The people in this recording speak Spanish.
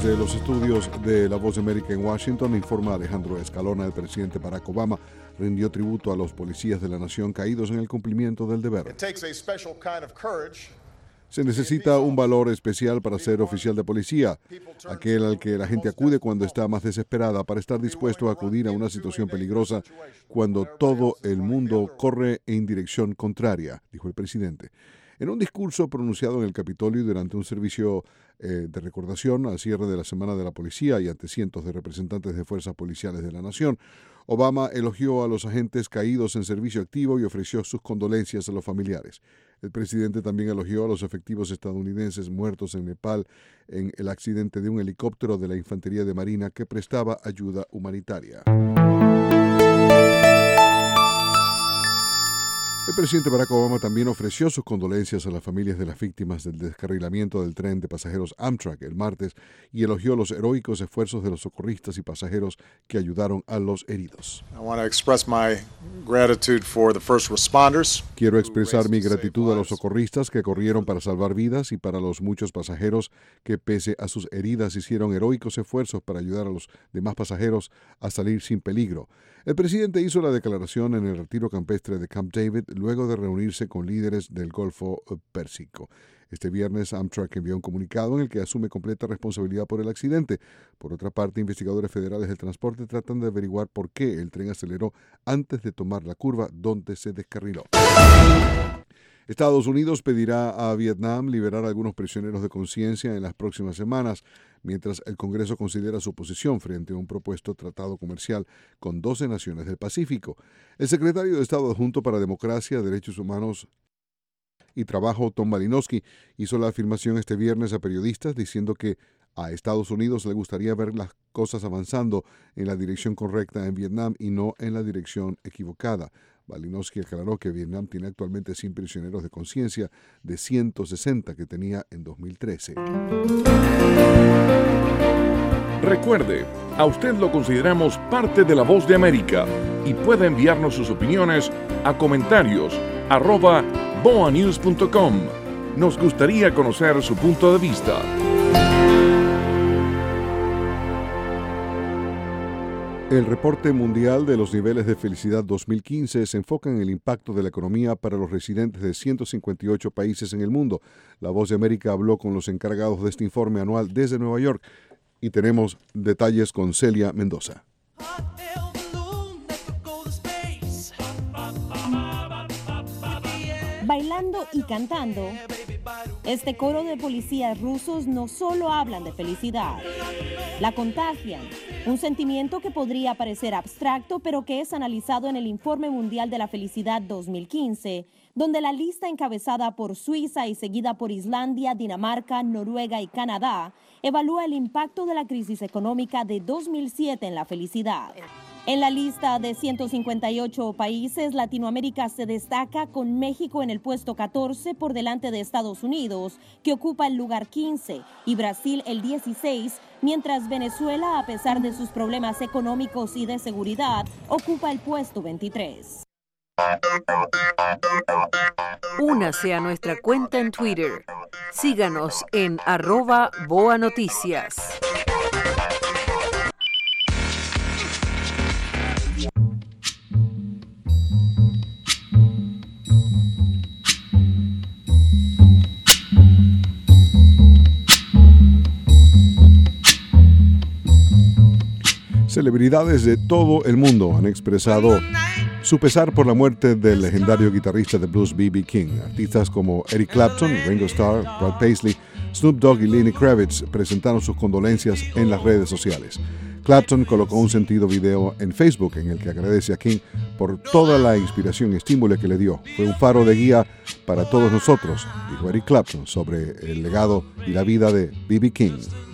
Desde los estudios de La Voz de América en Washington, informa Alejandro Escalona. El presidente Barack Obama rindió tributo a los policías de la nación caídos en el cumplimiento del deber. Se necesita un valor especial para ser oficial de policía, aquel al que la gente acude cuando está más desesperada, para estar dispuesto a acudir a una situación peligrosa cuando todo el mundo corre en dirección contraria, dijo el presidente. En un discurso pronunciado en el Capitolio durante un servicio de recordación al cierre de la Semana de la Policía y ante cientos de representantes de fuerzas policiales de la nación, Obama elogió a los agentes caídos en servicio activo y ofreció sus condolencias a los familiares. El presidente también elogió a los efectivos estadounidenses muertos en Nepal en el accidente de un helicóptero de la Infantería de Marina que prestaba ayuda humanitaria. El presidente Barack Obama también ofreció sus condolencias a las familias de las víctimas del descarrilamiento del tren de pasajeros Amtrak el martes y elogió los heroicos esfuerzos de los socorristas y pasajeros que ayudaron a los heridos. Quiero expresar mi gratitud a los socorristas que corrieron para salvar vidas y para los muchos pasajeros que, pese a sus heridas, hicieron heroicos esfuerzos para ayudar a los demás pasajeros a salir sin peligro. El presidente hizo la declaración en el retiro campestre de Camp David luego de reunirse con líderes del Golfo Pérsico. Este viernes, Amtrak envió un comunicado en el que asume completa responsabilidad por el accidente. Por otra parte, investigadores federales del transporte tratan de averiguar por qué el tren aceleró antes de tomar la curva donde se descarriló. Estados Unidos pedirá a Vietnam liberar a algunos prisioneros de conciencia en las próximas semanas, mientras el Congreso considera su posición frente a un propuesto tratado comercial con 12 naciones del Pacífico. El secretario de Estado adjunto para Democracia, Derechos Humanos y Trabajo, Tom Malinowski, hizo la afirmación este viernes a periodistas diciendo que a Estados Unidos le gustaría ver las cosas avanzando en la dirección correcta en Vietnam y no en la dirección equivocada. Malinowski aclaró que Vietnam tiene actualmente 100 prisioneros de conciencia de 160 que tenía en 2013. Recuerde, a usted lo consideramos parte de La Voz de América y puede enviarnos sus opiniones a comentarios@boanews.com. Nos gustaría conocer su punto de vista. El reporte mundial de los niveles de felicidad 2015 se enfoca en el impacto de la economía para los residentes de 158 países en el mundo. La Voz de América habló con los encargados de este informe anual desde Nueva York y tenemos detalles con Celia Mendoza. Bailando y cantando, este coro de policías rusos no solo hablan de felicidad, la contagian, un sentimiento que podría parecer abstracto, pero que es analizado en el Informe Mundial de la Felicidad 2015, donde la lista encabezada por Suiza y seguida por Islandia, Dinamarca, Noruega y Canadá evalúa el impacto de la crisis económica de 2007 en la felicidad. En la lista de 158 países, Latinoamérica se destaca con México en el puesto 14 por delante de Estados Unidos, que ocupa el lugar 15, y Brasil el 16, mientras Venezuela, a pesar de sus problemas económicos y de seguridad, ocupa el puesto 23. Únase a nuestra cuenta en Twitter. Síganos en @BoaNoticias. Celebridades de todo el mundo han expresado su pesar por la muerte del legendario guitarrista de blues B.B. King. Artistas como Eric Clapton, Ringo Starr, Brad Paisley, Snoop Dogg y Lenny Kravitz presentaron sus condolencias en las redes sociales. Clapton colocó un sentido video en Facebook en el que agradece a King por toda la inspiración y estímulo que le dio. Fue un faro de guía para todos nosotros, dijo Eric Clapton sobre el legado y la vida de B.B. King.